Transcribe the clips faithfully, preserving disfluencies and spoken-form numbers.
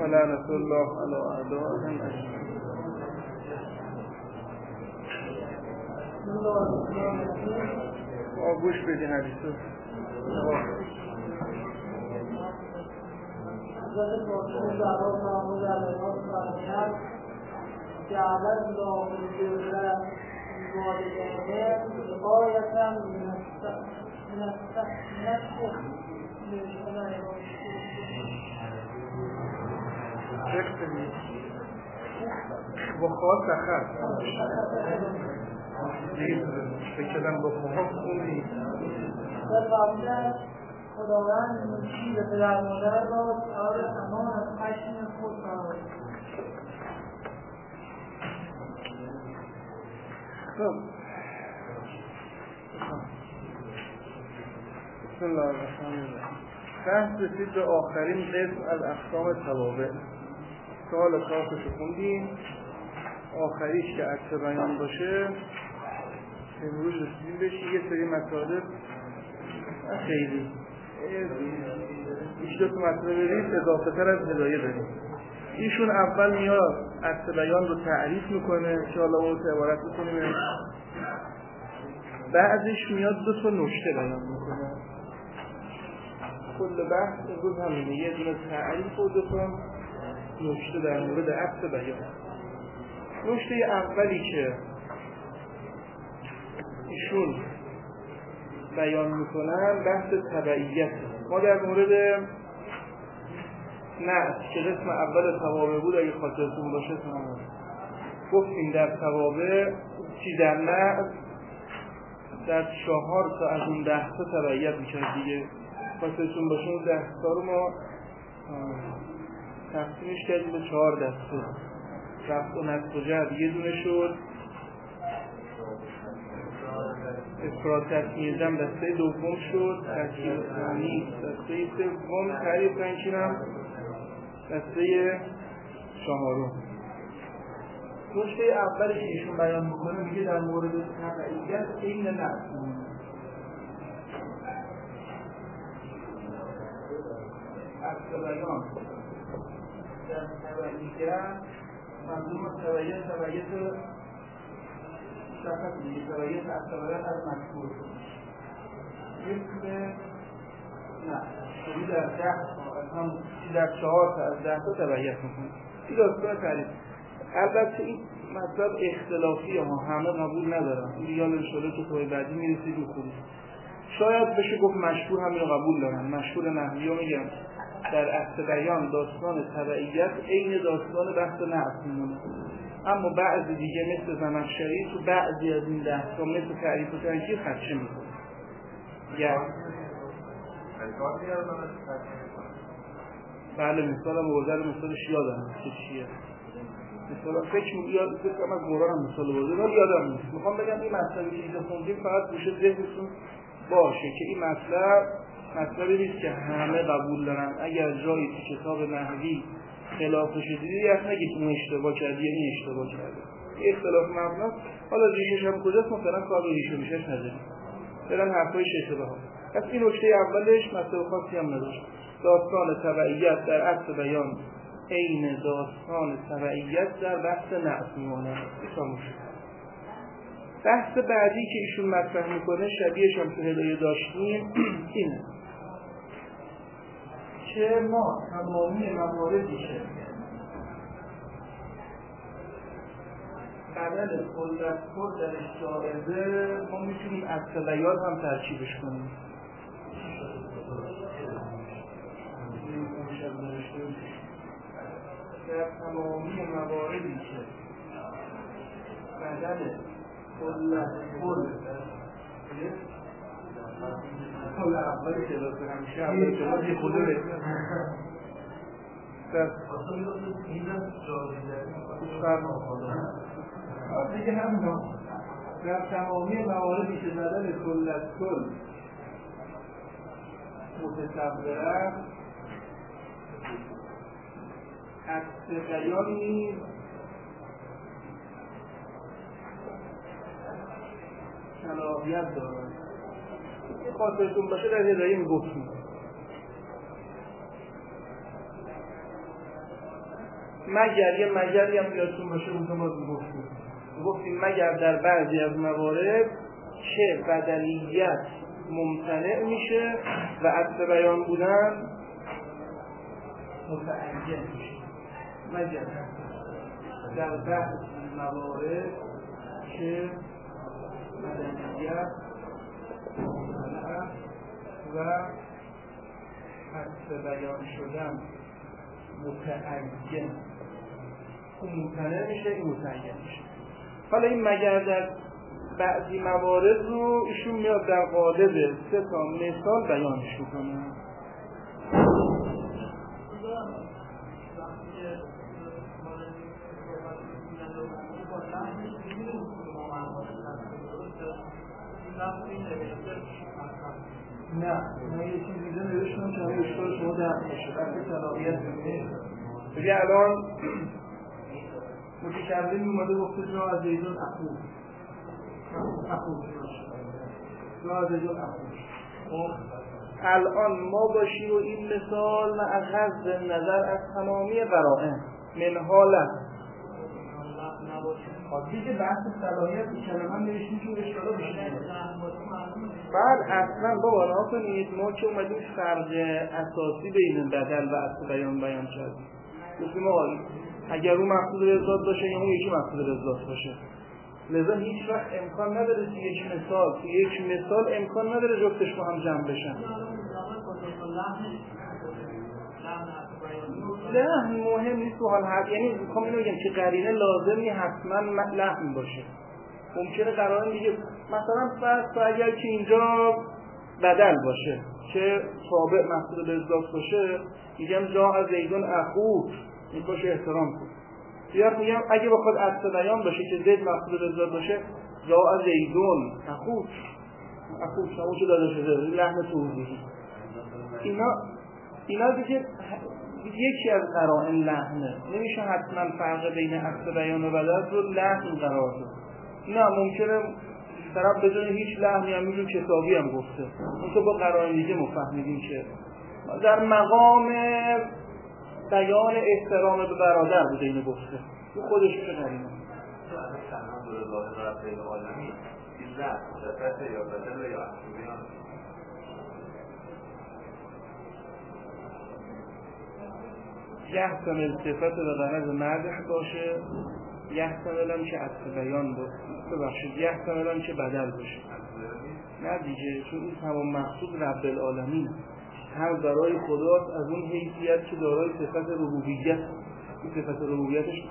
لعنت الله علی اعدائهم اجمعین. آگوش بدی حدیثو حضرت رسول زهرا محمود علیها فرمودند جعل الله البر بالوالدین غایة من النفس با خواه سخر فکرم با خواه خوندی فرمودند خداوند نوشی به پدر مادر را سوار امان از خشم خود فرمود. خب بسم الله الرحمن الرحیم. بحث رسید به آخرین قسم از اقسام توابع. سوال کافشو خوندیم، آخریش که عطف بیان باشه امروز رسیدیم بهش. یه سری مطالب خیلی ایش دو تا مطلب برید اضافه تر از هدایه داریم. ایشون اول میاد عطف بیان رو تعریف میکنه که حالا اون عبارت بکنیم، بعدش میاد دو تا نکته بیان میکنه. کل بحث امروز همینه، یه دونه تعریف و دو تا نکته در مورد عطف بیان. نکته اولی که ایشون بیان میکنن بحث تبعیت. ما در مورد نعت که قسم اول توابع بود اگه خاطرتون باشه تمام گفتیم در توابع چی در نعت در چهار تا از اون ده تا تبعیت میکرد دیگه. خاطرتون باشه اون ده تا رو ما تقسیمش کردیم به چهار دسته. رفع و نصب و جر یه دونه شد، افراد تسمیه جمع دسته دوم شد، ترکیب ثانی دسته سوم، تعریف تنکیر هم دسته چهارم. نکته اولی که ایشون بیان میکنه میگه در مورد تبعیت عین نعت عطف بیان در تبعیت منظور تبعیت تبعیت شخص دیگه تبعیت عطف بیان از مذکور مثل نه شدی در ده از هم در چهار تا از ده تا تبعیت میکنه. این داستان تعریف. البته این مطلب اختلافی ها همه قبول ندارن. این دیگه انشاءالله که توی بعدی میرسید و خوبی شاید بشه گفت مشهور همین قبول دارن. مشهور نحوی ها میگن در عطف بیان داستان تبعیت عین داستان بحث نعت میمونه، اما بعضی دیگه مثل زمخشری تو بعضی از این ده تا مثل تعریف و تنکیر خدشه میکنه. یا بله مثال هم بوزر مثالش یادم که چیه مثلا فکر میاد فکرم از موران هم مثال بوزر ولی یادم نیست. میخوام بگم این مطلبی که اینجا خوندیم فقط گوشه ذهنتون باشه که این مطلب مطلبی نیست که همه قبول دارن. اگر جایی تو کتاب نحوی خلافش دیدی یعنی نگید اون اشتباه کردی یا این اشتباه کرده. اختلاف مبنا حالا ریشش هم کجاست مثلا کار به ریشه میشش نداریم برن حرفای اشتباه ها. پس این نکته اولش مطلب خاصی هم نداشت. داستان تبعیت در عطف بیان عین داستان تبعیت در بحث نعت میمونه. بحث بعدی که ایشون مطرح میکنه شبیهش هم تو هدایه داشتیم اینه که ما تمامی مواردی که بدل قدرت خود در اشتعاله ما میتونیم عطف بیان هم ترکیبش کنیم. در تمامی مواردی که بدل قدرت خود کل اولی که داشته همیشه اولی که داشته خود بهتر در دیگه هم در تمامی مواردی که بدل کل از کل متصوره عطف بیانی صلاحیت دارد. خاطرتون باشه در هدایه میگفتیم مگر یه مگری هم یادتون باشه اون باز گفتیم گفتیم مگر در بعضی از موارد که بدلیت ممتنع میشه و عطف بیان بودن متعین میشه. مگر در بعضی موارد که بدلیت ممتنع و عطف بیان شدن متعین اون ممتنع میشه این متعین میشه. حالا این مگر در بعضی موارد رو ایشون میاد در قالب سه تا مثال بیانش میکنه. نه من یه چیز دیگه نوشتم که همه اشکال شما در مشکلت صلاحیت بکنید. بگه الان متکلم اومده گفته جا از زیدون اخوه اخوه جا از زیدون اخوه. الان ما باشیم و این مثال و از حذف نظر از تمامی قرائن من حالت دیگه بحث صلاحیت کلمه نوشتیم که اشکالا بشه. بعد اصلا بابا راه کنید ما که اومدیم فرق اساسی بین بدل و عطف بیان بیان کردیم. گفتیم آقا اگر اون مقصود رضایت باشه یا اون یکی مقصود رضایت باشه، لذا هیچ وقت امکان نداره که یک مثال که یک مثال امکان نداره جفتش با هم جمع بشن. لحن مهم نیست تو حال حد، یعنی میخوام اینو بگم که قرینه لازمی حتما لحن باشه. ممکنه قرائن دیگه مثلا فرض تو اگر که اینجا بدل باشه که تابع مقصود به ذات باشه، میگم جا از زیدون اخوه این باشه احترام کن. یا میگم اگه بخواد عطف بیان باشه که زید مقصود به ذات باشه جا از زیدون اخوه اخوه شما چه داده شده لحن توضیحی. اینا اینا دیگه یکی از قرائن لحنه، نمیشه حتما فرق بین عطف بیان و بدل رو لحن قرار داد. نه ممکنه طرف بدون هیچ لحنی هم میگه کتابی هم گفته، اون تو با قرائن دیگه مفهمیدیم که در مقام بیان احترام به برادر بوده اینو گفته، تو خودش چه قرینه یحتمل صفت به غرض مدح باشه، یحتمل هم که عطف بیان باشه، ببخشید یحتمل هم که بدل باشه. نه دیگه، چون این تمام مقصود رب العالمین هم برای خداست از اون حیثیت که دارای صفت ربوبیت. این صفت ربوبیتش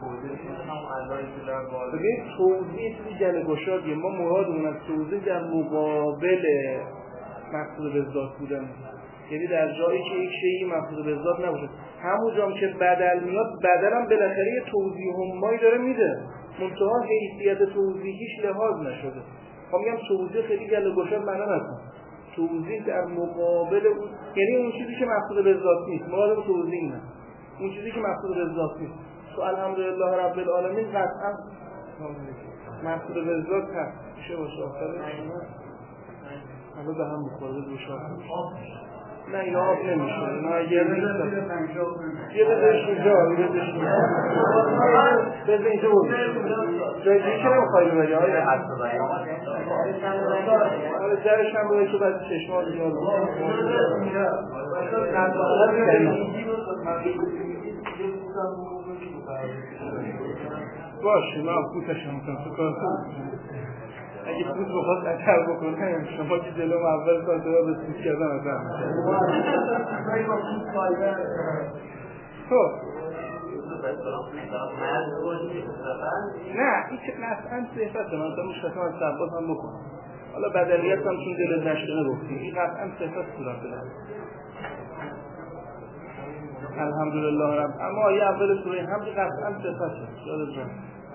ببین توضیح توی جل گشادیه. ما مرادمون از توضیح در مقابل مقصود به ذات بودن، یعنی در جایی که یک شیئی مقصود به ذات نباشه. همون جام که بدل میاد، بدل هم بالاخره یه توضیح همایی داره میده، منتها حیثیت توضیحیش لحاظ نشده. خب میگم توضیح خیلی گل گشاد معنا نکن، توضیح در مقابل اون، یعنی اون چیزی که مقصود به ذات نیست. مراد توضیح اینه، اون چیزی که مقصود به ذات نیست. تو الحمدلله رب العالمین قطعا مقصود به ذات هست. میشه باشه آخرش حالا به هم میخوره دوشا. نه اینا آب نمیشه، اینا اگر نیستن یه بذارش اینجا یه بذارش اینجا بذار اینجا بود جای دیگه که نمیخوایی رو بگه آره آره درش هم بوده که بعد چشمان دیگه رو باشه من پوتش هم کنم تو کار کنم. اگه پوت بخواد اثر بکنه شما که جلوم اول سال دو به سوت کردن اثر خب نه این که قطعا صفت من تا مشخصا از سبات هم بکنم. حالا بدلیت هم چون دلت نشکنه گفتیم این قطعا صفت صورت دارم الحمدلله رب. اما آیه اول سوره حمد قطعا صفت شد یادت جان.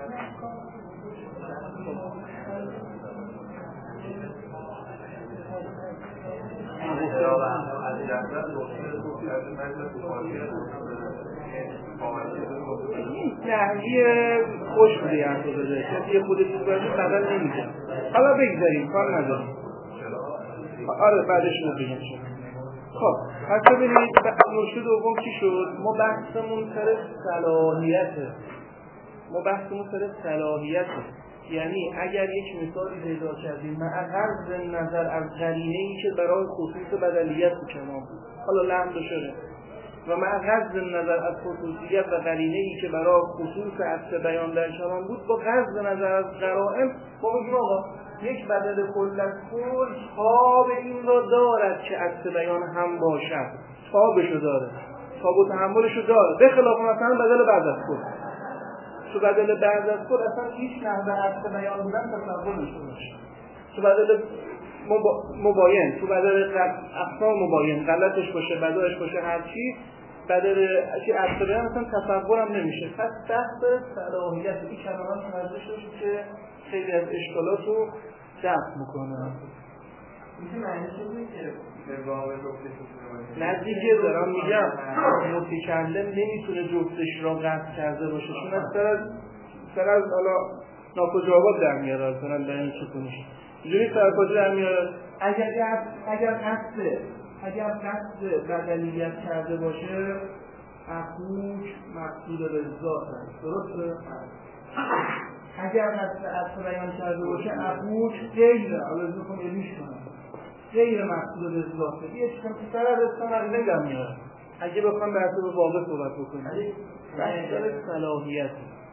نحوی خوش بوده یه حرف بده کسی یه خودش بگرده بدل نمیده. حالا بگذاریم کار نداریم. آره بعدش رو بگیم شد خب پس ببینید نکته دوم چی شد؟ ما بحثمون سر صلاحیته ما بحثمون سر صلاحیته یعنی اگر یک مثالی پیدا کردیم مع غض نظر از قرینه‌ای که برای خصوص بدلیت کلام بود، حالا لحظه شده، و مع غض نظر از خصوصیت و قرینه‌ای که برای خصوص عطف بیان در کلام بود، با غض نظر از قرائن ما میگیم آقا یک بدل کل از کل تاب این را دارد که عطف بیان هم باشد، تابشو داره، تاب و تحملشو داره، به خلاف مثلا بدل بعد از کل. تو بدل بعد از کل اصلا هیچ نحوه عطف بیان بودن تصور نشده باشه. تو بدل مبا... مباین، تو بدل اقسام مباین، غلطش باشه، بدلش باشه، هر چی بدل چی عطف بیان اصلا تصورم نمیشه. پس بحث صلاحیت این کلمات مرزه شده که خیلی از اشکالات رو دفع میکنه. میشه معنیش این که به واقع جفتش نزدیکه دارم میگم متکلم نمیتونه جفتش را قطع کرده باشه، چون از سر از سر از حالا ناکجاوات در میاره از سرن بیان سکونش اینجوری سرکاجه در میاره. اگر اگر قصد اگر قصد بدلیت کرده باشه اخوک مقصود به ذات هست، درسته؟ اگر قصد عطف بیان کرده باشه اخوک غیره، حالا از میخوام علمیش کنم غیر مقصود به ذاته، یه چیزم که سر از اصلا از نگم میاره. اگه بخوام به حساب واقع صحبت بکنیم بحث صلاحیت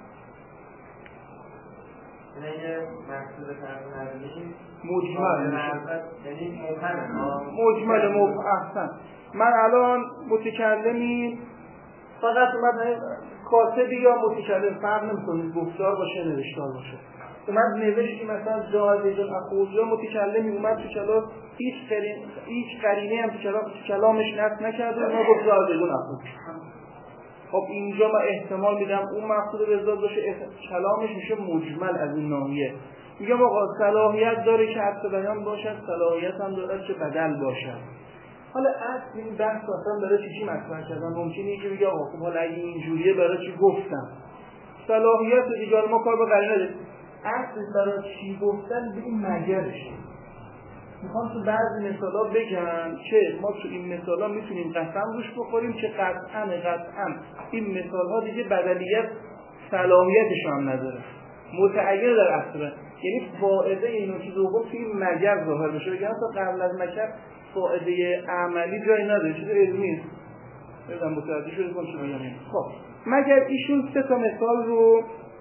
یعنی مقصود فرق نداریم مجمل یعنی مبهم مجمل مبهم. احسن. من الان متکلمی فقط اومد کاتبی یا متکلم فرق نمی‌کنه گفتار باشه نوشتار باشه، اومد نوشتی مثلا جاهدون اخوزا متکلمی اومد تو کلام هیچ قرینه هیچ قرینه هم تو کلام کلامش نقص نکرده ما گفت جاهدون اخوز. خب اینجا من احتمال میدم اون مقصود به ذات باشه، کلامش میشه مجمل از این ناحیه. میگم آقا صلاحیت داره که عطف بیان باشد، صلاحیت هم داره که بدل باشد. حالا اصل این بحث اصلا برای چی چی مطرح کردن؟ ممکنه که بگه آقا خب حالا اگه اینجوریه برای چی گفتم صلاحیت دیگه ما کار با قرینه نداریم. اصل برای چی گفتن به این مگرشه. میخوام تو بعضی مثالا بگم که ما تو این مثالا میتونیم قسم روش بخوریم که قطعاً قطعاً این مثالها دیگه بدلیت صلاحیتش هم نداره، متعین در اصل. یعنی فائده اینو که دوم توی این مگر ظاهر بشه، بگم تا قبل از مگر فائده عملی جایی نداره، چیز علمی است. بگم متوجه شده کنم چه بگم. خب مگر ایشون سه تا مثال رو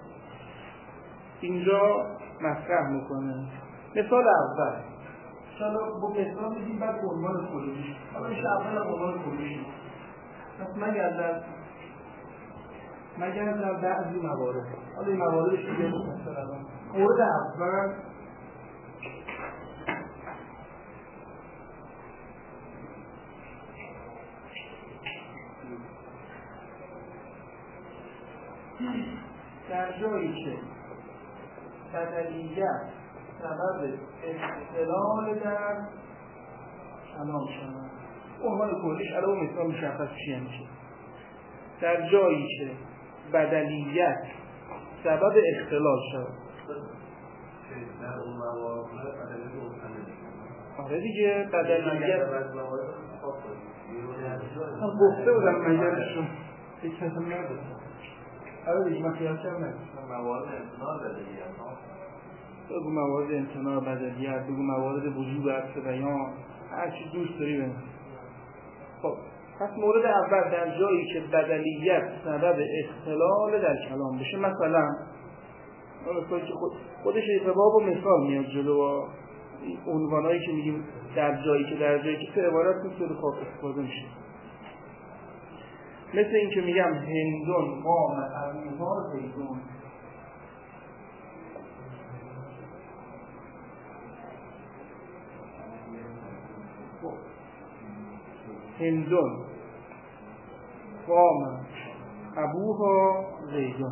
اینجا مطرح میکنه. مثال اول حالا با مثال میدیم بعد عنوان کلیش، حالا میشه اول عنوان کلیش. پس مگر در مگر در بعضی موارد، حالا این مواردش دیگه مثلا مورد اول در جایی که بدلیت سبب اختلال در کلام شود، عنوان کلیش علاوه مثال مشخص چیه میشه. در جایی که بدلیت سبب اختلال شود، در اون موارد بدلیت آره دیگه بدلیت گفته بودم مگرشون یک کسم نداشتم. آره دیگه من خیال کردم نداشتم موارد امتناع بدلیت ها، بگو موارد امتناع بدلیت، بگو موارد وجوب عطف بیان، هر چی دوست داری بگو. خب پس مورد اول در جایی که بدلیت سبب اختلال در کلام بشه، مثلا مثلا که خود خودش اتباب و مثال میاد جلو و عنوانایی که میگیم در جایی که در جایی که تو عبارت مثل خواب استفاده میشه. مثل این که میگم هندون قام ابوها زیدون، هندون قام ابوها زیدون.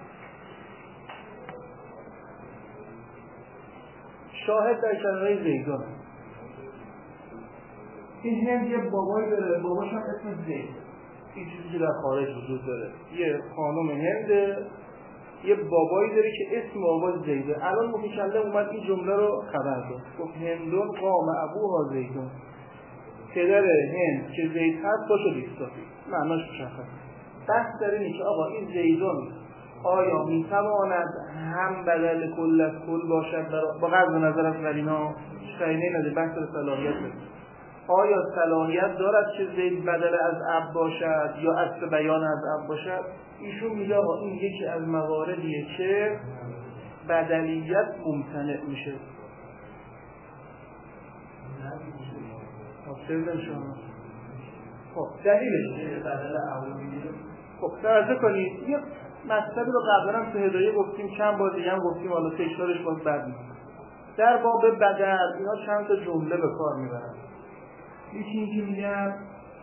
شاهد در کلمه زیدون، این هند یه بابایی داره، باباش هم اسم زید، این چیزی که در خارج وجود داره، یه خانم هنده یه بابایی داره که اسم بابا زیده. الان متکلم اومد این جمله رو خبر داد، گفت هندون قام ابوها زیدون. پدر هند که زید هست باشه بیستا، معناش مشخص. بحث در اینه که آقا این زیدون آیا میتواند هم بدل کل از کل باشد با غض نظر از قرینه شاینه نده بحث صلاحیت بده. آیا صلاحیت دارد که زید بدل از اب باشد یا اصل بیان از اب باشد؟ ایشون میگه آقا این یکی از مواردیه که بدلیت ممتنع میشه. خب شما خب دلیلش بدل اولویه. خب توجه کنید یه مطلبی رو قبلا هم تو هدایه گفتیم، چند بار دیگه هم گفتیم، حالا تکرارش باز بد نیست. در باب بدل اینا چند تا جمله به کار میبرن. یکی اینکه میگن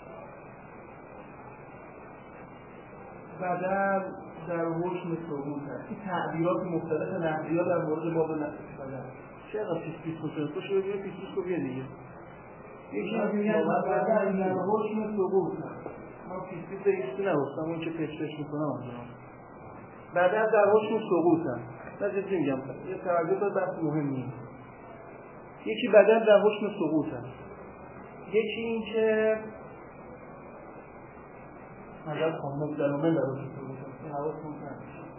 بدل در حکم ثبوت هست. این تعبیرات مختلف نحوی‌ها در مورد باب بدل. چقدر پیش پیش کنید تو شو ببینید پیش پیش کو بیا دیگه. یکی میگن بدل در حکم ثبوت هست. ما پیش پیش ایشون نگفتم، اون که پیش پیش میکنه اونجا. بدل در حکم ثبوت هست. نذارید میگم یه توجه به بحث مهمیه. یکی بدل در حکم ثبوت هست. یکی این که مدد خواهم مبدلومن در حکم ثبوت هست. این حواس ممکن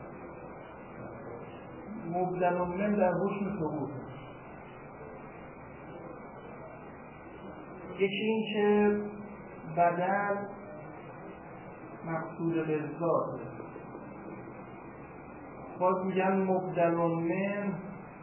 مبدلومن در حکم ثبوت هست. یکی این که بدل مقصود به ذات هست. باز میگن مبدلومن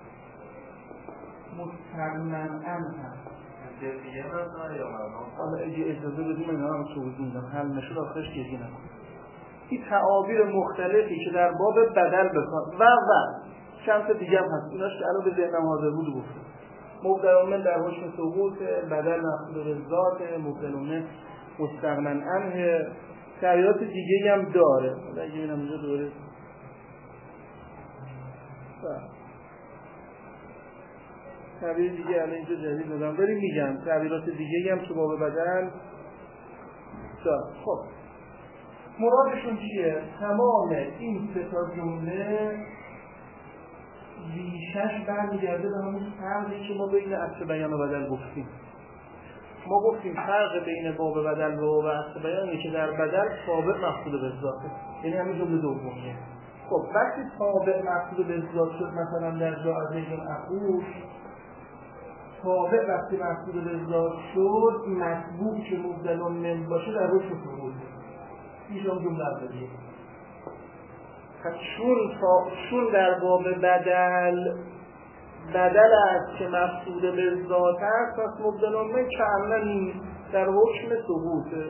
مستغنن هست. دیگه مثلا یا حالا اگه اجازه بدیم اینا هم توضیح میدم، حل نشد آخرش گریه نکن. این تعابیر مختلفی که در باب بدل بکن و و چند تا دیگه هم هست، ایناش که الان به ذهنم حاضر بود گفتم. مبدلومن در حکم ثبوت، بدل مقصود به ذات، مبدلومن مستغنن عنه، تعبیرات دیگه هم داره. حالا اگه ببینم اینجا دوره تعبیر دیگه الان اینجا جدید دادم، ولی میگم تعبیرات دیگه هم تو باب بدل داره. خب مرادشون چیه؟ تمام این سه تا جمله ریشش برمیگرده به همون فرقی که ما بین اصل بیان و بدل گفتیم. ما گفتیم فرق بین باب بدل و اصل بیانی که در بدل ثابت مقصود به ذاته، یعنی همین جمله دومیه. خب وقتی ثابت مقصود به ذات شد، مثلا در جا از این اخوش ثابت وقتی مقصود به ذات شد، مطبوع که مبدلومن باشه در روش ثبوت. ایشون جمله اولیه. چون چون در باب بدل بدل است که مقصود به ذات است، پس مبدلومن کاملا نیست، در حکم ثبوته.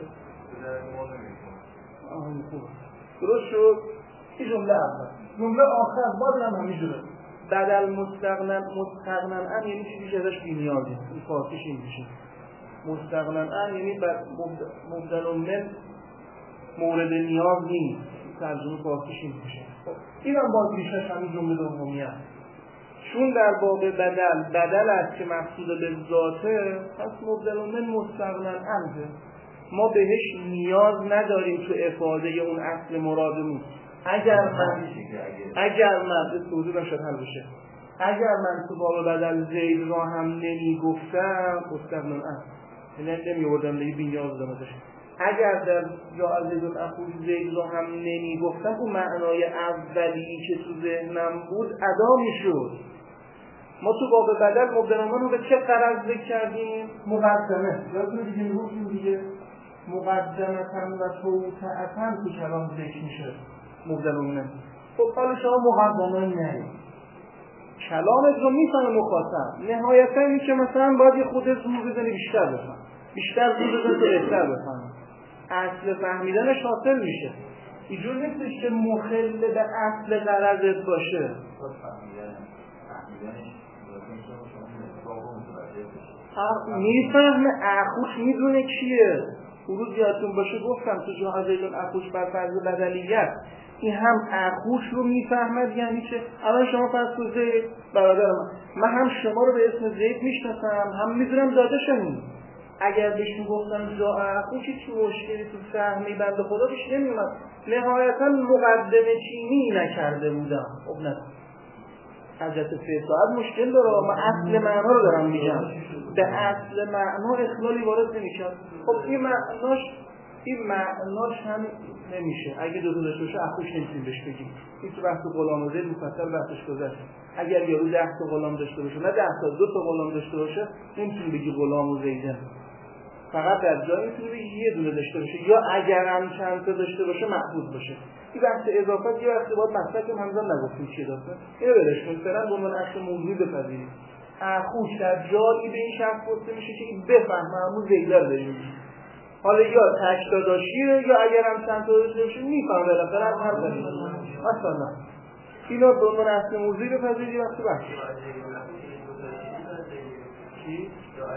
درست شد؟ این جمله اول. جمله آخر باز هم همینجوره. بدل مستغنن مستغنن ان یعنی چیزی که ازش بی‌نیازی، این فارسیش این میشه. مستغنن ان یعنی مبدلومن مورد نیاز نیست، ترجمه فارسیش این میشه. این هم باز ریشش همین جمله دومی است. چون در باب بدل بدل است که مقصود به ذاته، پس مبدلومن مستغنن عنه، ما بهش نیاز نداریم تو افاده اون اصل مرادمون. اگر من اگر من توضیح نشد حل بشه، اگر من تو باب بدل زید را هم نمی گفتم مستغنن عنه، یعنی نمی آوردم دیگه بی‌نیاز بودم ازش. اگر در جا از زید اخوش زید را هم نمی گفتم، اون معنای اولی که تو ذهنم بود ادا میشد. ما تو باب بدل مبدلومن رو به چه غرض ذکر کردیم؟ مقدمه. یادتونه دیگه میگفتیم دیگه مقدمتن و توطئتن تو کلام ذکر میشه مبدلومن. خب حالا شما مقدمه نرید، کلامت رو میفهمه مخاطب، نهایتا این که مثلا باید یه خود زور بزنی بیشتر بفهم، بیشتر زور بزنی تو بهتر بفهم، اصل فهمیدنش حاصل میشه. اینجور نیستش که مخل به اصل غرضت باشه. میفهمه اخوش میدونه کیه. روز یادتون باشه گفتم تو جهازیدون اخوش بر فرض بدلیت، این هم اخوش رو میفهمد، یعنی که الان شما فرض تو زید برادر من، من هم شما رو به اسم زید میشناسم، هم میدونم داده شمید. اگر بهش میگفتم جا اخوش چی مشکلی تو فهمی بنده خدا بهش نمیومد. نهایتا مقدمه چینی نکرده بودم. خب نه حضرت سه ساعت مشکل داره. من اصل معنا رو دارم میگم، به اصل معنا اخلالی وارد نمیشه. خب این معناش این معناش هم نمیشه. اگه دو تا داشته باشه اخوش نمیتونیم بهش بگیم. این تو بحث غلام و زید مفصل بحثش گذشته. اگر یارو ده تا غلام داشته باشه نه ده تا دو تا غلام داشته باشه نمیتونی بگی غلام و زیدن. فقط در جایی میتونی بگی یه دونه داشته باشه، یا اگر هم چند تا داشته باشه محدود باشه. این بحث اضافت یه وقتی باید مسلک همزن نگفتیم چیه داستان. اینو بلش کنید فعلا به عنوان اصل موضوعی بپذیرید. اخوش در جایی به این شخص گفته میشه که این بفهمه همون زیدر داریم. حالا یا تک داداشیه یا اگر هم چند تا داشته باشه میفهمه بالاخره هم هر داریم. مثلا اینو به عنوان اصل موضوعی بپذیرید یه وقتی بحث. چی؟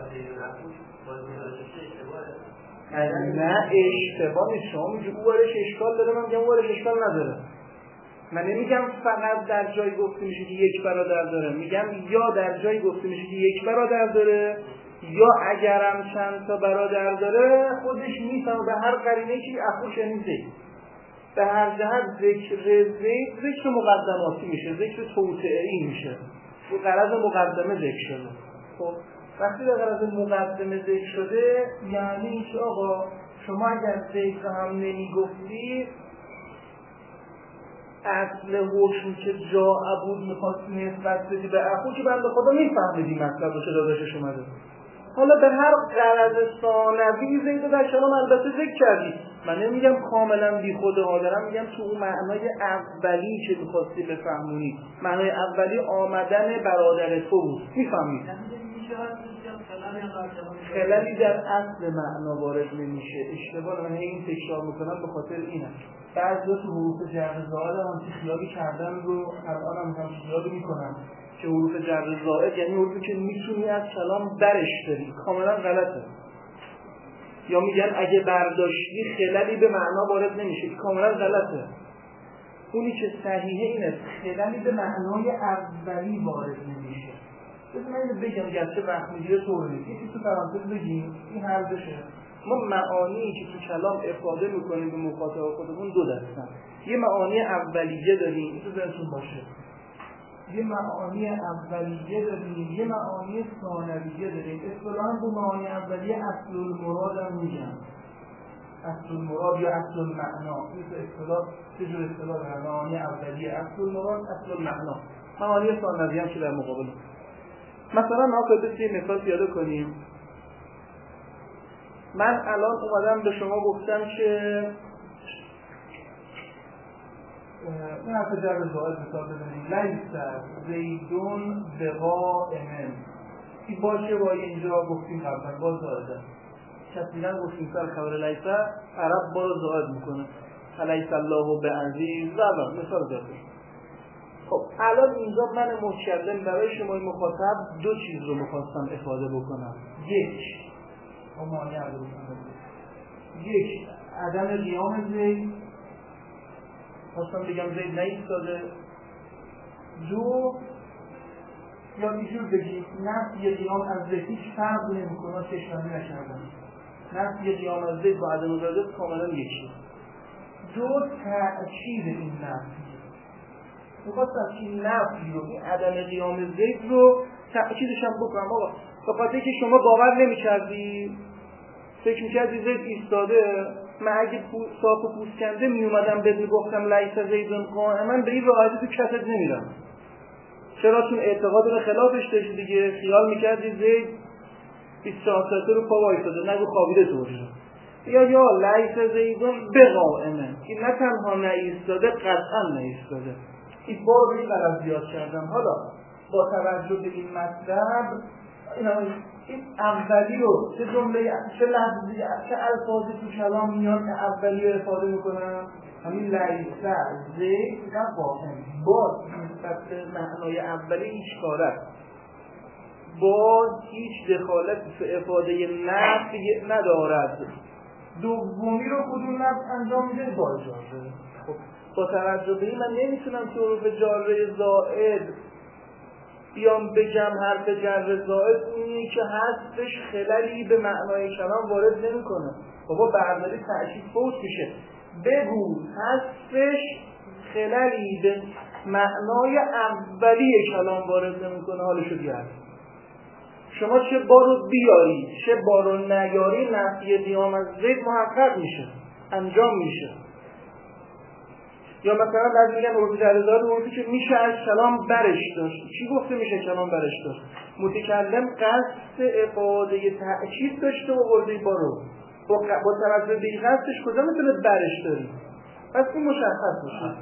نه اشتباه نیست. شما میگه او ورش اشکال داره، من میگم او ورش اشکال نداره. من نمیگم فقط در جایی گفته میشه که یک برادر داره، میگم یا در جایی گفته میشه که یک برادر داره یا اگرم چند تا برادر داره خودش میفهمه به هر قرینه‌ای که اخوش یعنی زید. به هر جهت ذکر زید ذکر مقدماتی میشه، ذکر توطئه‌ای میشه. به غرض مقدمه ذکر شده. خب وقتی به غرض مقدمه ذکر شده یعنی اینکه آقا شما اگر ذکر هم نمیگفتی اصل حکم که جا عبود میخواستی نسبت بدی به اخو که بنده خدا میفهمیدی مطلب رو که داداشش اومده. حالا به هر غرض ثانوی زید در کلام البته ذکر کردی. من نمیگم کاملا بی خود دارم، میگم تو اون معنای اولی که میخواستی بفهمونی، معنای اولی آمدن برادر تو بود. میفهمید؟ خلالی در اصل معنا وارد نمیشه. اشتباه من این تکرار میکنم به خاطر اینه. بعضی تو حروف جر زائد هم که خیالی کردن رو الان هم هم خیالی میکنن که حروف جر زائد یعنی حروفی که میتونی از کلام برش داری. کاملا غلطه. یا میگن اگه برداشتی خلالی به معنا وارد نمیشه. این کاملا غلطه. اونی که صحیحه اینه خلالی به معنای اولی وارد نمیشه. بس من اینو بگم گرچه وقت میگیره طور نیست. یکی تو پرانتز بگیم این حل بشه. ما معانی که تو کلام افاده میکنیم به مخاطب خودمون دو دستن. یه معانی اولیه داریم، این تو ذهنتون باشه. یه معانی اولیه داریم، یه معانی ثانویه داریم. اصطلاحاً به معانی اولیه اصل المراد هم میگن. اصل المراد یا اصل المعنا. این اصطلاح چه جور اصطلاح؟ معانی اولیه اصل المراد، اصل المعنا. معانی ثانویه هم که در مقابل. مثلا ما خودت یه مثال پیاده کنیم. من الان اومدم به شما گفتم که این حرف جر زائد مثال بزنیم لیس زیدون بقائم. این باشه با اینجا گفتیم قبلا باز زائده کسیدن گفتیم سر خبر لیس عرب باز زائد میکنه لیس الله به عزیز زبان مثال داده. خب الان اینجا من متکلم برای شما مخاطب دو چیز رو میخواستم افاده بکنم. یک معنی اول یک عدم قیام زید، خواستم بگم زید نایستاده. دو یا اینجور بگیم نفی قیام از زید هیچ فرق نمیکنه، چشمانی نکردن. نفی قیام از زید با عدم قیام کاملا یکی. دو تأکید این نفی، میخواستم این نفی رو، این عدم قیام زید رو تأکیدش هم بکنم. آقا به خاطر که شما باور نمی‌کردی، فکر می‌کردی زید ایستاده، من اگه صاف و پوست کنده میومدم بهت میگفتم لیس زیدون قائما، به این راحتی تو کتت نمیرم. چرا؟ چون اعتقاد رو خلافش داشتی دیگه. خیال می‌کردی زید بیست و چهار ساعته رو پا وایساده، نگو خوابیده تو باشه. یا یا لیس زیدون بقائما، این نه تنها نایستاده، قطعا نایستاده. این بار رو این قرار زیاد کردم. حالا با توجه به این مطلب این اولی رو چه جمله چه لفظی چه الفاظی تو کلام میاد که اولی رو افاده میکنن؟ همین لیسه زید و قائم. با نسبت به معنای اولی هیچ کاره، با هیچ دخالت به افاده نفی ندارد. دومی رو کدوم نفی انجام میده؟ با اجازه. خب با توجه به این من نمیتونم که حروف جاره زائد بیام بگم حرف جر زائد اونی که حذفش خلالی به معنای کلام وارد نمیکنه. بابا برداری تأکید فوت میشه. بگو حذفش خللی به معنای اولی کلام وارد نمیکنه حالشو بیاره. شما چه بارو بیاری چه بارو نیاری نفی قیام از زید محقق میشه، انجام میشه. یا مثلا بعد میگن عرفی جلزاد عرفی که میشه از کلام برش داشت. چی گفته میشه کلام برش داشت؟ متکلم قصد افاده تأکید داشته و ورده بارو با توجه به این قصدش کجا میتونه برش داری؟ پس این مشخص میشه.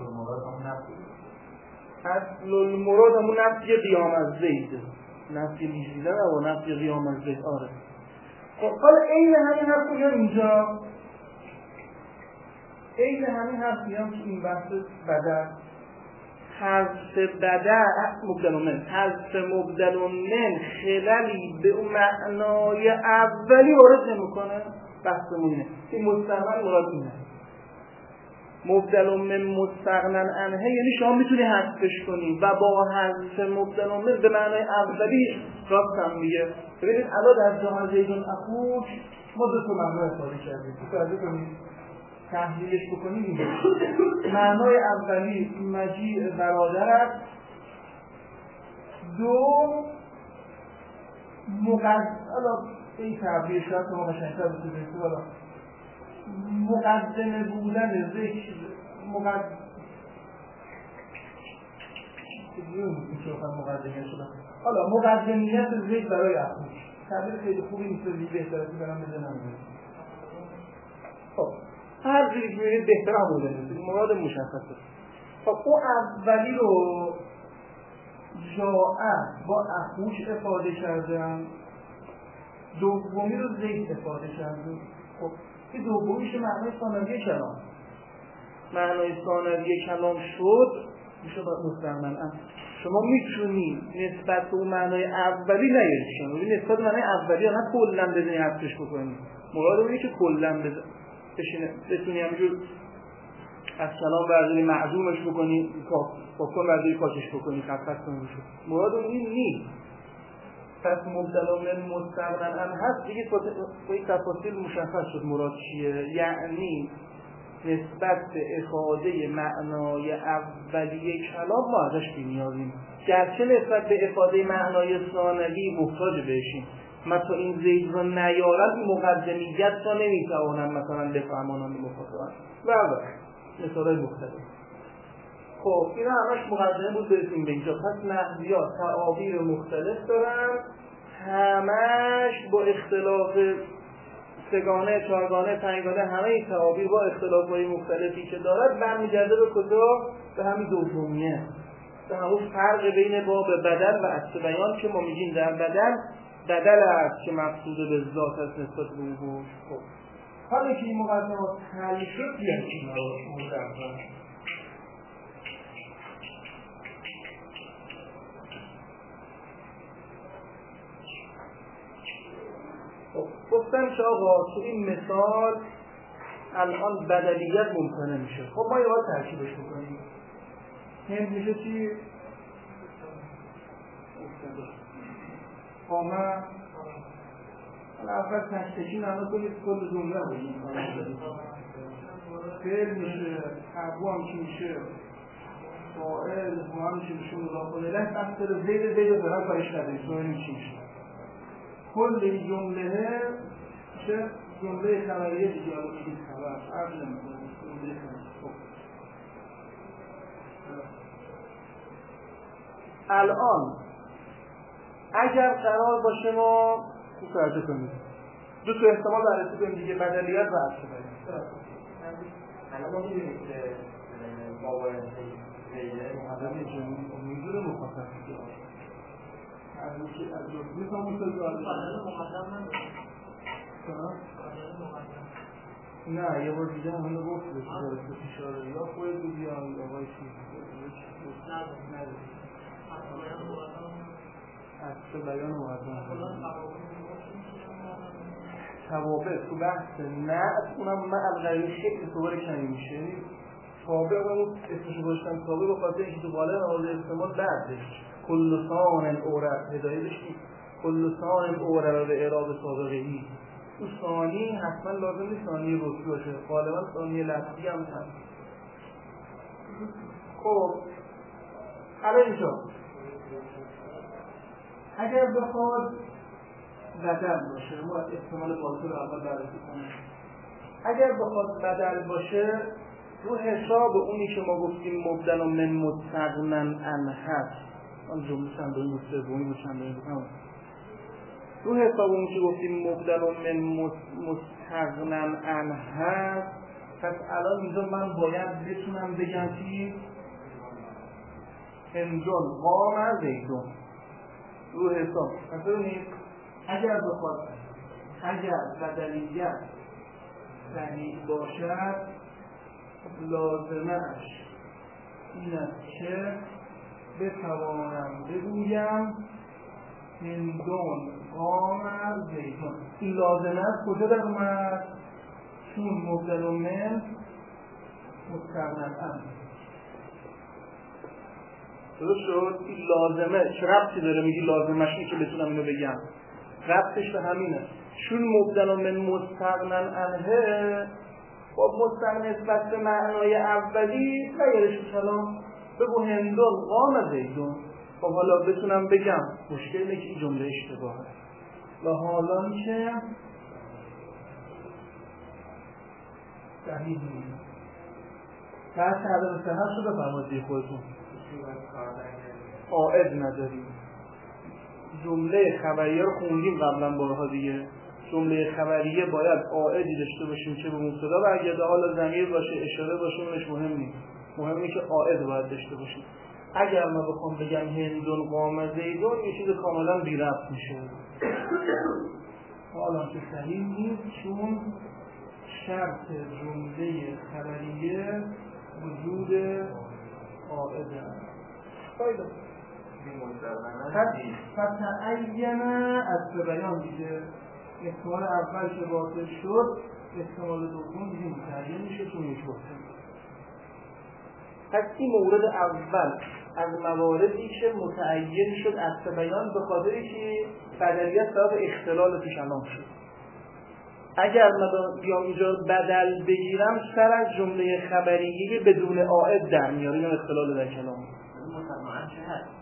اصل المراد همون نفی قیام از زید، نفی لیزیده و نفی قیام از زید. آره خب حالا این همین حرف میگم اینجا، این همین حرف میگم که این بحث بدل حذف بدل مبدل من حذف مبدل من خللی به اون معنای اولی وارد نمیکنه. بحثمونه این مستقبل مراد اینه. مبدل من مستغنن عنه یعنی شما میتونی حذفش کنی و با حذف مبدل من به معنای اولی راست هم میگه. ببینید الان در جهان زیدون اخوش ما دو تا معنی استفاده کردیم. توجه کنید تحلیلش بکنیم معنای اولی مجیع برادر است، دو مقدم این تعبیر شاید که ما قشنگ‌تر بسید بالا مقدمه بودن ذکر مقدم مقدمه شدن حالا مقدمیت ذکر برای اخوش تعبیر خیلی خوبی نیست بی بهتره که برام بزنم. خب هر جوری که میرید بهتر هم بوده نیست مراد مشخصه. خب اون اولی رو جاء با اخوش افاده کردن، دومی رو زید افاده کردن. خب این دومیش معنای ثانویه کلام معنای ثانویه کلام شد میشه با مستقمن. شما میتونی نسبت به اون معنای اولی نیاری شما نسبت به معنای اولی ها نه کلن بزنی حذفش بکنی. مراد اونه که کلن بزنی بشینه بتونی همینجور از کلام برداری معزومش بکنی با کن برداری پاکش بکنی خفت کنی شد. مراد اون این نیست. پس مبدل من مستقنن هم هست دیگه با این تفاصیل مشخص شد مراد چیه. یعنی نسبت به افاده معنای اولیه کلام ما ازش بی‌نیازیم، گرچه نسبت به افاده معنای ثانوی محتاج بهشیم. مثلا این زید رو نیارن این مقدمیت را نمیتوانن مثلا بفهمانان مخاطبان و مثالای مختلف. خب اینا همش مقدمه بود برسیم به اینجا. پس نحویات تعابیر مختلف دارن، همش با اختلاف سگانه، چهارگانه، پنجگانه، همه این تعابیر با اختلافهای مختلفی که دارد برمیگرده به کجا؟ به همین دومیه، به همون فرق بین باب بدل و عطف بیان که ما میگیم در بدل بدل است که مقصود به ذات است نسبت به اون. خب حالا که این مقدمات حل شد بیان که ما رو گفتم که آقا تو این مثال الان بدلیت ممکنه میشه. خب ما یه باید ترکیبش بکنیم. هم میشه چی؟ قامه اول تشتکی نمه کنید کل جمله بودیم فعل میشه، ابو هم چی میشه، فاعل هم هم چی میشه، مضاف الیه اصل زید زید دارن کارش نداریم سوالیم چی میشه. کل این جمله میشه جمله خبریه دیگه حالا میگید خبر عرض نمیکنه جمله خبر. الان اگر قرار باشه ما توجه کنید دو تا احتمال بررسی کنیم دیگه، بدلیت و عطف بیان. الان ما می‌دونیم که باور زیده مقدمه جمعی امیدون مخاطب دیگه از اینکه از رسولی تا مستقبل مقدم نداره. نه یه بار دیگه هم اینو گفت به صورت اشاره یا خود بودی یا آقای چیز نداره عطف بیان مقدم توابع تو بحث نعت اونم من الغیری شکل صور کمی میشه. توابع اونم اسمشو گذاشتم توابع به خاطر اینکه تو غالب مورد استعمال بعدش کل ثان اورد هدایتش کل ثان اورد به اعراب سابقه‌ای. تو ثانی حتما لازم نیست ثانی رسمی باشه، غالبا ثانی لفظی هم هست. خب الان اینجا اگر بخواد بدل باشه، ما احتمال باطل رو اول بررسی کنیم. اگر بخواد بدل باشه رو حساب اونی که ما گفتیم مبدل من مستغنن عنه هست، اون جمله چند دومی بود سومی بود چند دومی بود رو حساب اونی که گفتیم مبدل من مستغنن عنه هست، پس الان اینجا من باید بتونم بگم که هندون قام زیدون رو حساب. پس ببینید اگر بخواد اگر بدلیت صحیح باشد لازمش این است که بتوانم بگویم هندون قام زیدون. این لازمه کجا در اومد؟ چون مبدل من مستغنن عنه. درست شد؟ این لازمه چه ربطی داره میگی لازمش اینه که بتونم اینو بگم؟ ربطش به همینه. چون مبدل من مستغنن عنه با مستغنی نسبت به معنای اولی غیرش کلام بگو هندون قام زیدون. خب حالا بتونم بگم مشکل اینه که این جمله اشتباهه و حالا که صحیح نیست. پس عدم صحت شده فرمازی خودتون عائد نداریم. جمله خبریه رو خوندیم قبلا بارها دیگه. جمله خبریه باید عائدی داشته باشیم که به مبتدا برگرده، حالا ضمیر باشه اشاره باشه اونش مهم نیست، مهم اینه که عائد باید داشته باشیم. اگر ما بخوام بگم هندون قام زیدون یه چیز کاملا بی ربط میشه. حالا که صحیح نیست چون شرط جمله خبریه وجود عائده. فایده فتعین از بیان دیگه احتمال اول که باطل شد احتمال دوم دیگه متعین میشه چون یک باطل. پس این مورد اول از مواردی که متعین شد از بیان به خاطری که بدلیت سبب اختلال توش انام شد. اگر من بیام اینجا بدل بگیرم سر از جمله خبریه بدون عائد در میاره، این اختلال در کلام. مطمئن چه هست؟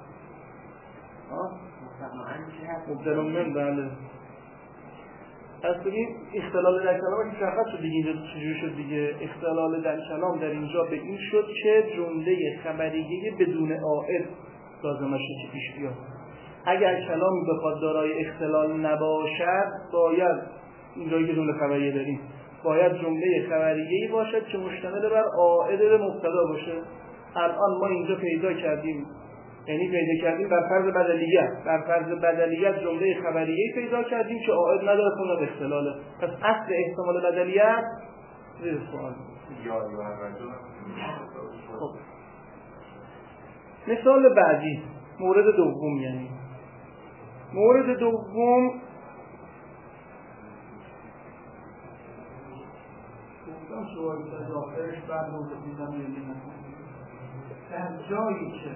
مطمئن چه هست؟ مبدل من بله. از بگیم اختلال در کلام که شخص شد دیگه اینجا چجور شد دیگه. اختلال در کلام در اینجا به این شد که جمله خبریه بدون عائد لازمش چه پیش بیاد. اگر کلام بخواد دارای اختلال نباشد باید اینجا که جمله خبریه داریم باید جمله خبریه‌ای باشد که مشتمل بر عائد به مبتدا باشه. الان ما اینجا پیدا کردیم، یعنی پیدا کردیم بر فرض بدلیت، بر فرض بدلیت جمله خبریه‌ای پیدا کردیم که عائد نداره خونه اختلاله. پس اصل احتمال بدلیت زیر سوال. خب مثال بعدی مورد دوم، یعنی مورد دوم گفتم سوال از آخرش بعد مورد دیدم یعنی در جایی که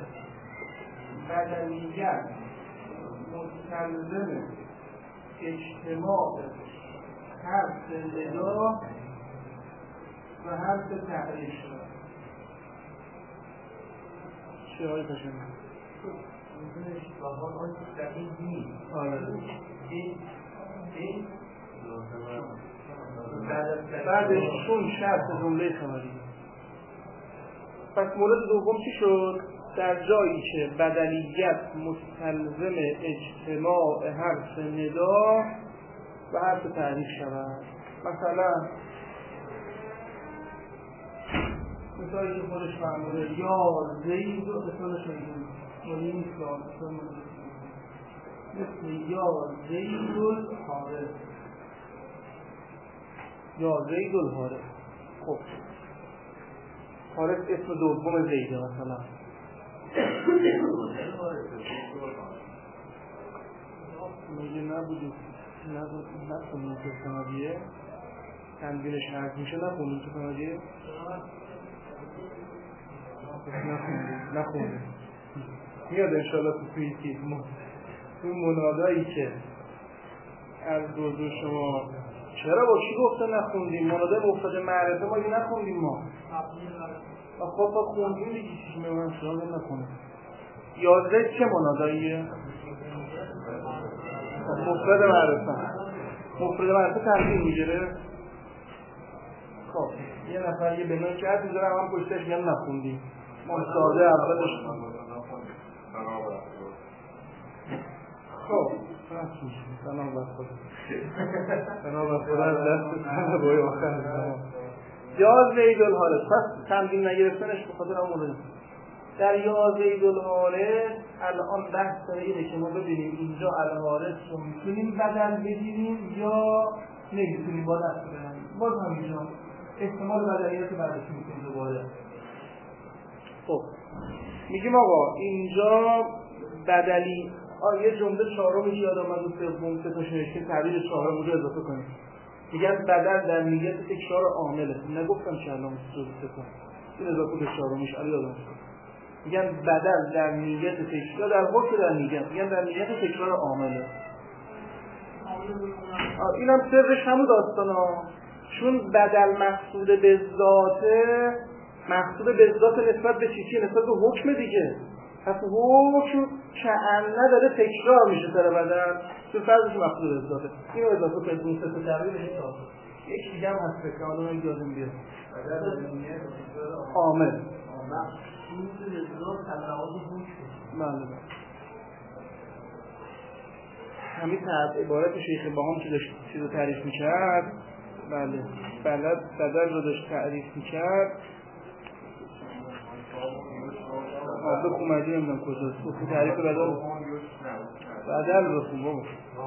بدلیت مستلزم اجتماع حرف ندا و حرف تعریف شد. چه هایی پشنه؟ ممکنه اشتباهات آن که دقیق نیست. آره این این بعدش چون شرط جمله خبری. پس مورد دوم چی شد؟ در جایی که بدلیت مستلزم اجتماع حرف ندا و حرف تعریف شود. مثلا مثالی که خودش فرموده یا زید و مثال شدیم ولی نیست مثل یا زید الحارث، یا زید الحارث. خب حارث اسم دوم زیده مثلا میگه نبودی نخونیم که سمادیه تنبیلش حرف میشه نخونیم که سمادیه نخونیم نخونیم میاد انشاءالله تو توی تیز تو منادایی که از دوزو شما چرا با چی گفته نخوندیم؟ مناده مفتاد معرفه ما یه نخوندیم ما خب تا خوندیم دیگه چیزی میمونم شما هم نکنه. یازده چه مناداییه؟ مفرد معرفه. مفرد معرفه تنظیم میگیره. خب یه نفر یه بنای کرد میذاره هم پشتش میگم نخوندیم. ما ساده اولش خب نسوش سلام بر خود سلام بر خود از دست سنه باید آخر زمان یاز عید الحالس. پس تنظیم نگرفتنش بخاطر همونه. در یاز عید الحالس الان بحث سر اینه که ما ببینیم اینجا الحالس رو میتونیم بدل بگیریم یا نمیتونیم با دست بزنیم. باز هم اینجا احتمال بدلیت برداشت میکنیم دوباره. خب میگیم آقا اینجا بدلی آه یه جمله چهارمش یاد آمد و سوم سه تا نوشتیم تعبیر چهارم رو اضافه کنیم. میگن بدل در نیت تکرار عامله. نگفتم چه الان سه تا این اضافه به چهارمش علی یادم شد. میگن بدل در نیت تکرار در حکم در نیت میگن در نیت تکرار عامله. آه اینم سرش همون داستانا. چون بدل مقصود به ذاته مقصود به ذات نسبت به چی چی نسبت به حکم دیگه. پس حکم کأنه داره تکرار میشه سر بدل تو فرضش مقصود به ذاته. اینو اضافه کنید اون سه تا تعبیر بشه تا یک دیگه هم هست که حالا من یادم بیاد. عامل مقصود به ذات تلفظ حکم. بله بله. همین عبارت شیخ باهام که داشت چیزو تعریف می‌کرد. بله بلد بدل رو داشت تعریف میکرد. آب بخون مجید نمیدونم کجاست بخون تعریف بدل بدل بخون بابا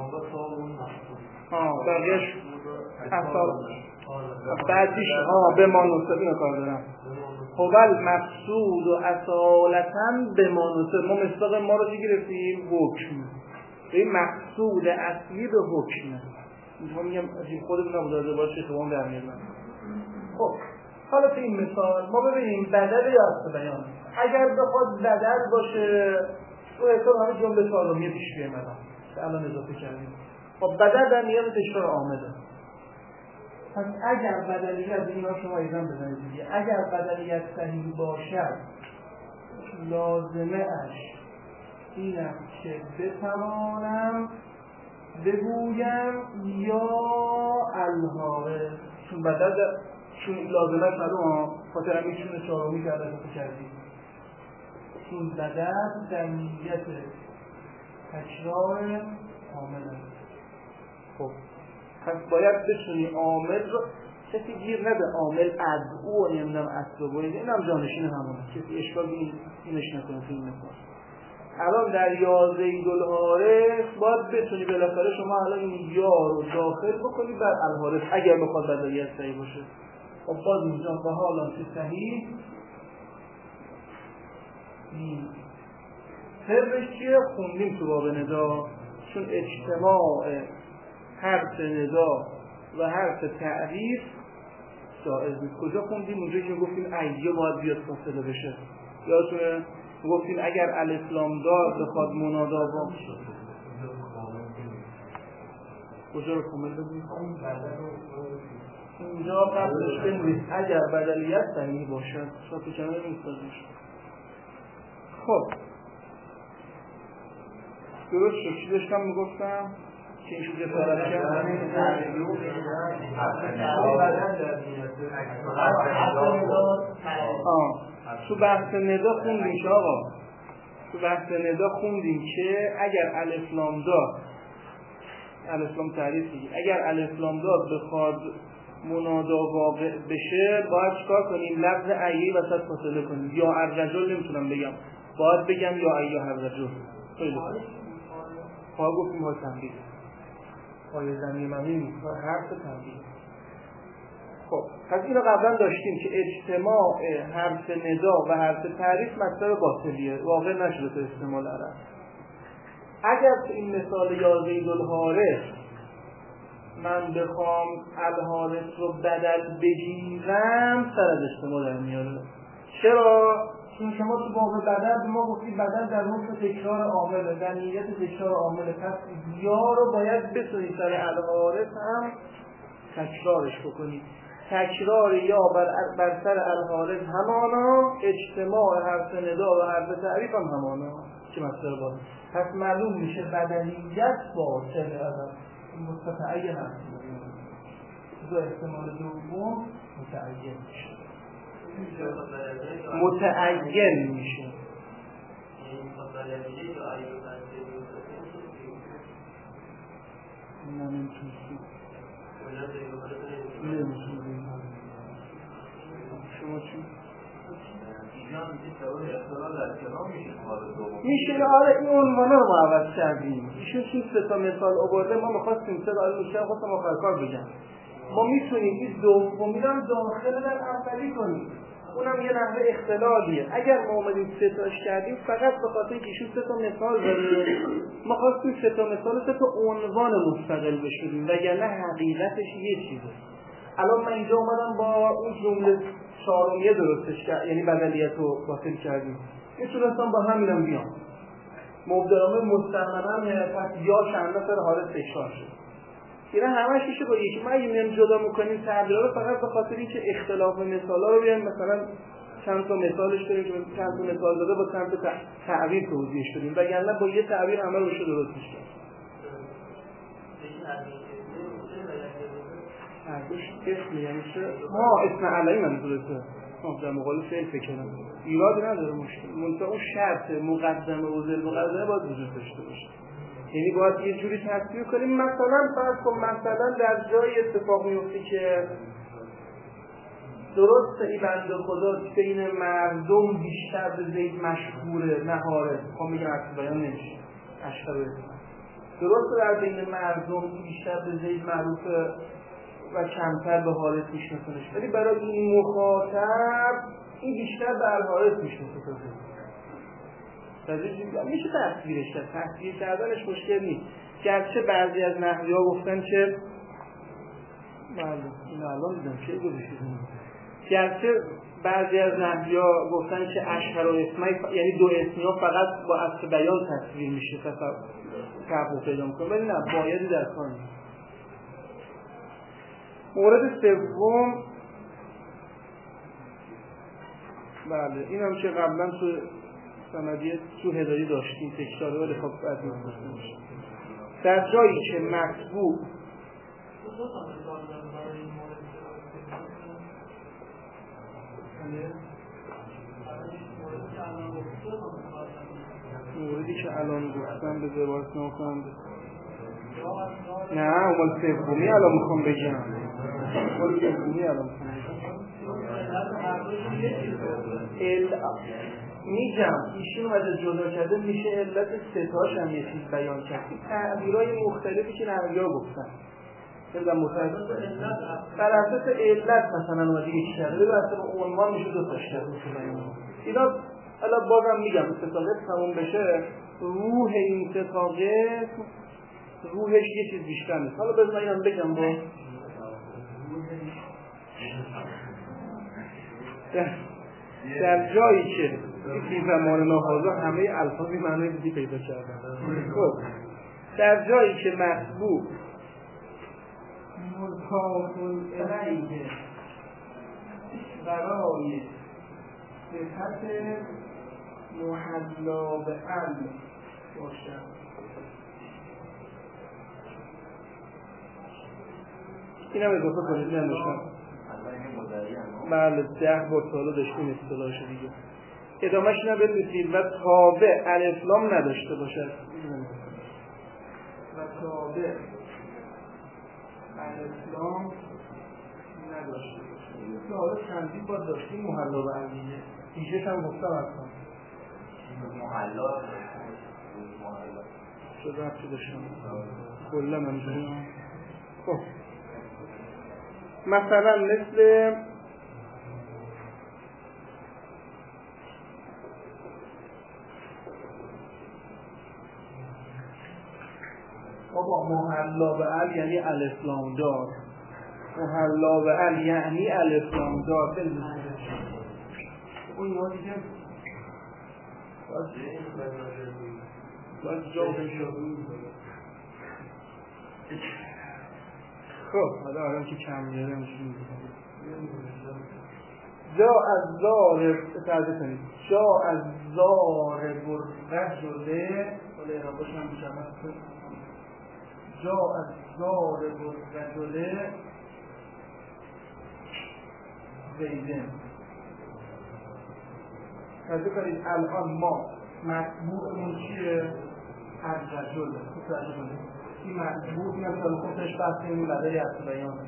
آه بقیهش اصال بعدیش ها به مانوسه اینو کار دارم. خبال مقصود و اصالتاً به مانوسه. ما مصداق ما رو چی گرفتیم؟ حکم. این مقصود اصلی به حکمه. اینجا میگم خودمون نبود از عبارت شیخ باهام در میارم. خب حالا تو این مثال ما ببینیم بدل یا اصل بیان. اگر بخواد بدل باشه تو احتمال همه جمله چهارمی پیش بیامدن که الان اضافه کردیم. خب بدل در نیت تکرار عامله. پس اگر بدلیت اینا شما ایزن بزنید دیگه اگر بدلیت صحیح باشد لازمه اش اینم که بتوانم بگویم یا الحاره. چون بدل چون لازمه معلومه خاطر همین چون چهارمی کرده تو کردیم. چون بدل در نیت تکرار عامل. خب پس باید بتونی عامل رو کسی گیر نده عامل ادعو و نمیدونم اصل باید اینم جانشین همونه کسی اشکال این اینش نکنه تو این مثال. الان در یا زید الحارث باید بتونی بالاخره شما الان این یا رو داخل بکنی بر الحارث اگر بخواد بدلیت صحیح باشه. خب باز اینجا به حالا که صحیح سرش چیه؟ خوندیم تو باب ندا. چون اجتماع حرف ندا و حرف تعریف جایز نیست. کجا خوندیم؟ اونجا که گفتیم ایه باید بیاد فاصله بشه. یادتونه گفتیم اگر الف لام دار بخواد منادا با کجا رو کامل بگیم؟ اینجا قبلش بنویس اگر بدلیت صحیح باشد شاید تو کمه نیستازش. خب درست شد. چی داشتم میگفتم که اینشو جسارت کرد تو بحث ندا خوندیم که آقا تو بحث ندا خوندیم که اگر الف لام دار الف لام تعریف دیگه اگر الف لام دار بخواد منادا واقع بشه باید چیکار کنیم؟ لفظ ایه وسط فاصله کنیم. یا الرجل نمیتونم بگم باید بگم یا ایه الرجل. خیلی خوب پا گفتیم ها تنبیه پای زمین ممیم حرف تنبیه. خب پس اینو قبلا داشتیم که اجتماع حرف ندا و حرف تعریف مطلب باطلیه واقع نشده تو استعمال عرب. اگر تو این مثال یا زید الحارث من بخوام الحارث رو بدل بگیرم سر از استعمال در میاره. چرا؟ چون شما تو باب بدل ما گفتید بدل در حکم تکرار عامله در نیت تکرار عامله. پس یا رو باید بتونید سر الحارث هم تکرارش بکنید. تکرار یا بر, بر سر الحارث همانا، اجتماع حرف ندا و حرف تعریف هم همانا که مصدر باشه. پس معلوم میشه بدلیت با سر ازم متعین هست. دو احتمال دوم متعین میشه. متعین میشه. نه نمیتونی نمیتونی شما چی؟ میشه آره این عنوانه رو ما عوض کردیم. ایشون چون سه تا مثال آورده ما میخواستیم سه تا میشه خواستم آخر کار بگم ما میتونیم این دومی رو داخل در اولی کنیم. اونم یه نحوه اختلالیه. اگر ما اومدیم سه تاش کردیم فقط به خاطر اینکه ایشون سه تا مثال داره ما خواستیم سه تا مثال سه تا عنوان مستقل بشیم وگرنه حقیقتش یه چیزه. الان من اینجا اومدم با اون جمله چهارمیه درستش کرد یعنی بدلیت رو باطل کردیم. میتونستم با همینم بیام. مبدلامه مستقلا پس یا چند نفر حالت تکرار شد. اینا همش میشه با یکی. ما اگه میام جدا میکنیم تعبیرها رو فقط به خاطر اینکه اختلاف مثالا رو بیان مثلا چند تا مثالش داریم که چند تا مثال داده با چند تا تعبیر توضیحش بدیم وگرنه با یه تعبیر همه رو شده درست میشه. هردوش اسم یعنی چه؟ ما اسم علایی منظورته. ما در مقابل فعل فکر کنم. ایرادی نداره مشکل. منتها اون شرط مقدمه و ذل مقدمه باید وجود داشته باشه. یعنی باید یه جوری تصویر کنیم مثلا فرض کن مثلا در جای اتفاق میفته که درست این بنده خدا بین مردم بیشتر به زید مشهوره نهاره خب میگم عکس بیان نمیشه اشتر اسم درست در بین مردم بیشتر به زید معروفه و کمتر به حالت میشناسنش ولی برای این مخاطب این بیشتر به الحالت میشناسه میشه تصویرش کرد. تصویر کردنش مشکل نیست. گرچه بعضی از نحوی‌ها گفتن که معلوم این الان دیدم چه گذاشتیم گرچه بعضی از نحوی‌ها گفتن که اشهر و اسمی ف... یعنی دو اسمیا فقط با اصل بیان تصویر میشه تفاوت پیدا میکنه ولی نه بایدی در کار نیست. مورد سوم بله این هم که قبلا تو سندیه تو هدایی داشتیم تکراره ولی خب بعد می‌خواستیم میشه در جایی که مطبوع موردی که الان گفتم به زبارت نکنم نه اول سومی الان میخوام بگم اول سومی الان میخوام بگم میگم ایشون وجه جدا کرده میشه علت ستاش هم یه چیز بیان کرد تعبیرهای مختلفی که نحوی‌ها گفتن بودم متعلق بر اساس علت مثلا اومده یک کرده بر اساس عنوان میشه دو تاش کرده اینا الان بازم میگم ستاقه تموم بشه روح این ستاقه روحش یه چیز بیشتر نیست. حالا بذار اینم بگم با در, در جایی که این زمان نهازا همه الفاظی معنی دیدی پیدا کردن خب در جایی که مطبوع مضاف الیه برای صفت محلا به ال باشد این هم اضافه کنید نمیشن بله ده بار سالا داشتیم اصطلاحش دیگه ادامهش نبرسید و تابع الاسلام نداشته باشد و تابع الاسلام نداشته باشد این سالا چندی باید داشتیم محلا به علیه پیشش هم گفتم اصلا محلا شد رفت داشتم کلا منجوری خب مثلا مثل بابا محلا به ال یعنی الاسلام دار محلا به ال یعنی الاسلام دار خیلی اون ها دیگه باید جا بشه خب حالا آدم که کم بیاره میشه جا از زار تعریف کنید جا از زار الرجل ولی اعرابش هم میشود جا از زار الرجل زیدن تعریف کنید الان ما مطبوعمون چیه؟ الرجل تعریف کنید این مطبوع نمیدونم خودش بحث این لدهی از بیان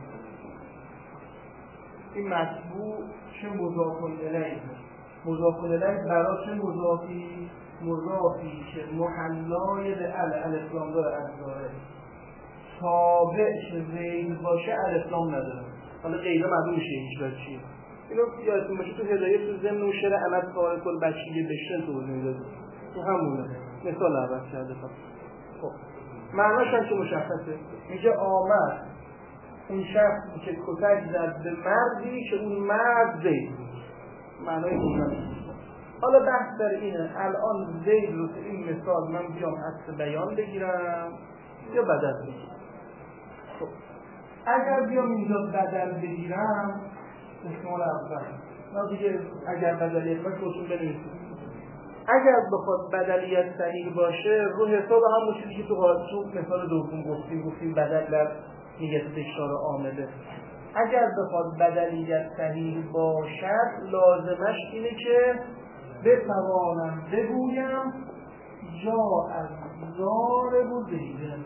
این مطبوع چه مضاف الیه مضاف الیه برای چه مضافی مضافی که محلای به ال الاسلام داره از داره تابع چه غیر باشه الاسلام نداره حالا غیره معلوم میشه هیچ وجه چیه اینو یادتون باشه تو هدایه تو ضمن و شرع عمد کار کل بچگی بشن تو میداد تو همونه مثال عوض کرده خب معناش هم که مشخصه میگه آمد اون شخصی که کتک زد به مردی که اون مرد زید معنای موجود حالا بحث در اینه الان زید رو تو این مثال من بیام اصل بیان بگیرم یا بدل بگیرم خب اگر بیام اینجا بدل بگیرم احتمال اول نه دیگه اگر بدلیت باشه خودتون بنویسید اگر بخواد بدلیت صحیح باشه رو حساب همون چیزی که تو تو مثال دوم گفتیم گفتیم بدل در نیت تکرار عامله اگر بخواد بدلیت صحیح باشد لازمش اینه که بتوانم بگویم جا از ضارب زیدن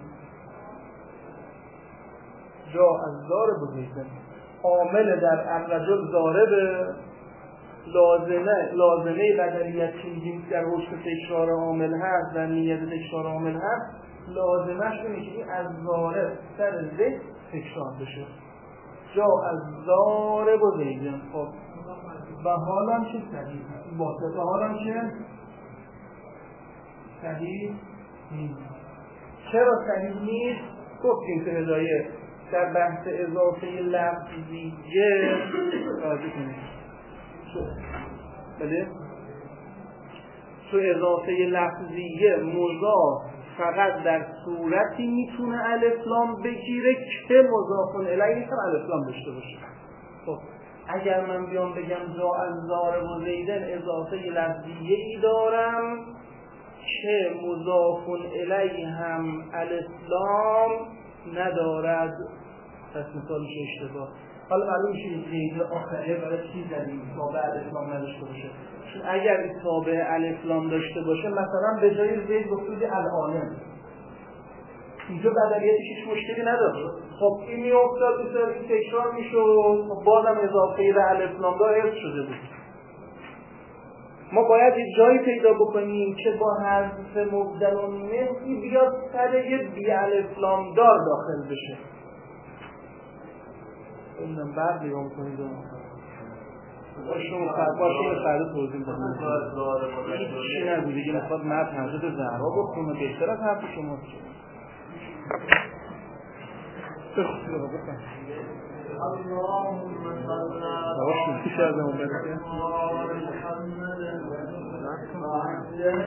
جا از ضارب زیدن عامل در الرجل ضاربه لازمه لازمه بدلیت که میگیم در حکم تکرار عامل هست در نیت تکرار عامل هست لازمش اینه که این از ضارب سر زید تکرار بشه جا از ضارب و زیدن خب و حالا چه صحیح واسطه حالا چه صحیح نیست چرا صحیح نیست گفتیم که هدایه در بحث اضافه لفظیه راجع کنید بله تو اضافه لفظیه مضاف فقط در صورتی میتونه الف لام بگیره که مضاف الیه هم الف لام داشته باشه خب اگر من بیام بگم جا از ضارب و زیدن اضافه لفظیه ای دارم که مضاف الیه هم الف لام ندارد پس مثالش اشتباه حالا معلوم میشه زید آخره برای چی زدیم تابع الف لام نداشته باشه چون اگر این تابع الف لام داشته باشه مثلا به جای زید گفتید العالم اینجا بدلیتش هیچ مشکلی نداره خب این میافتاد بسیار این تکرار میشد خب بازم اضافه به الف لام دار حفظ شده بود ما باید یک جایی پیدا بکنیم که با حذف مبدل و مثلی بیاد سر یه بی الف لام دار داخل بشه اینم بعد نگاه کنید باشون فرد باشون فرد توضیح بدید هیچی نگو دیگه میخواد مرد حضرت زهرا بخونه بهتر از حرف شما اللهم صل على محمد